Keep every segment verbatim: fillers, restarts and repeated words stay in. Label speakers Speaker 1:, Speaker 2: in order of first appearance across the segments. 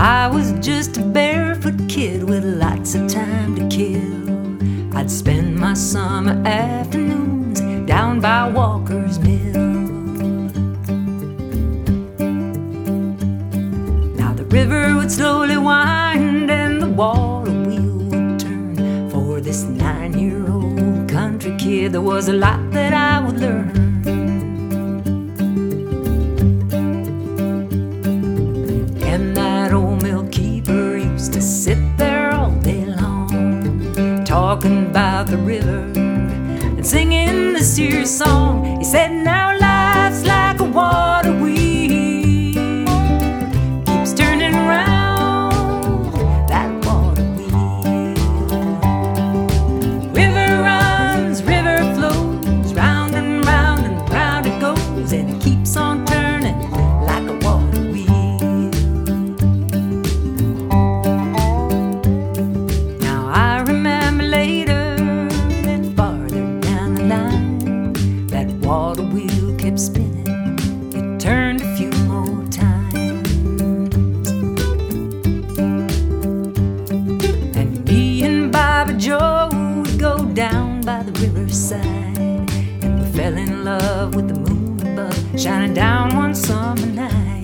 Speaker 1: I was just a barefoot kid with lots of time to kill. I'd spend my summer afternoons down by Walker's Mill. Now the river would slowly wind and the water wheel would turn. For this nine-year-old country kid, there was a lot that I would learn. And that old mill keeper used to sit there all day long, talking about the river and singing this here song. He said, now life's like a water wheel, keeps turning round, that water wheel. River runs, river flows, round and round and round it goes, and it keeps on turning like a water wheel. Now I remember later and farther down the line, that water wheel kept spinning. It turned a few more times, and me and Bobby Joe would go down by the riverside, and we fell in love with the moon above, shining down one summer night.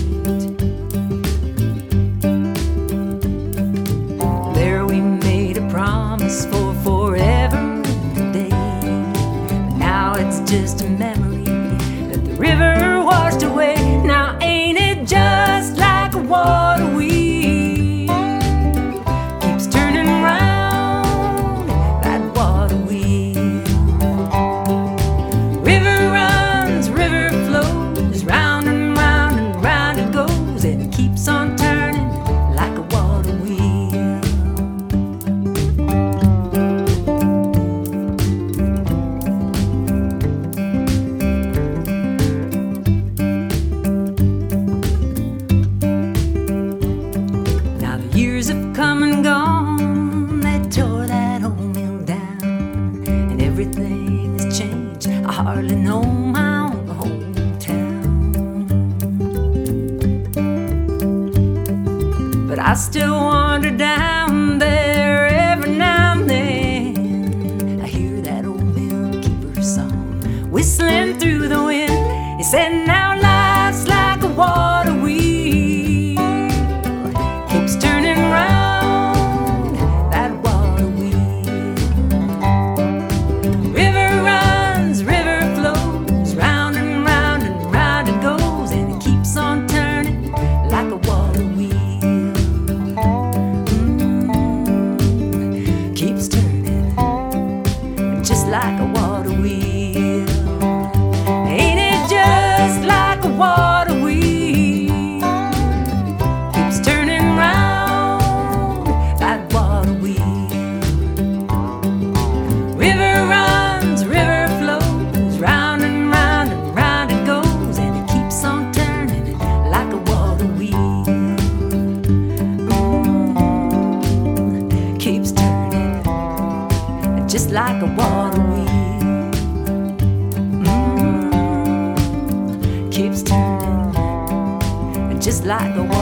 Speaker 1: There we made a promise for forever and a day, but now it's just a memory that the river washed away. Now ain't it just like a water wheel, keeps turning round, that water wheel. River runs, river flows, round and round and round it goes, and it keeps on turning like a water wheel. Now the years have come and gone, they tore that old mill down, and everything has changed. I hardly know my own hometown, but I still wander down there every now and then. I hear that old mill keeper's song whistling through the wind. He said, now life's like a water wheel, keeps turning round, that water wheel. River runs, river flows, round and round and round it goes, and it keeps on turning like a water wheel. Mm, keeps turning just like a water wheel. Ain't it just like a water wheel, keeps turning round, that water wheel. River runs, river flows, round and round and round it goes, and it keeps on turning like a water wheel. Mm, keeps turning just like a water wheel. Mm, keeps turning just like a water wheel.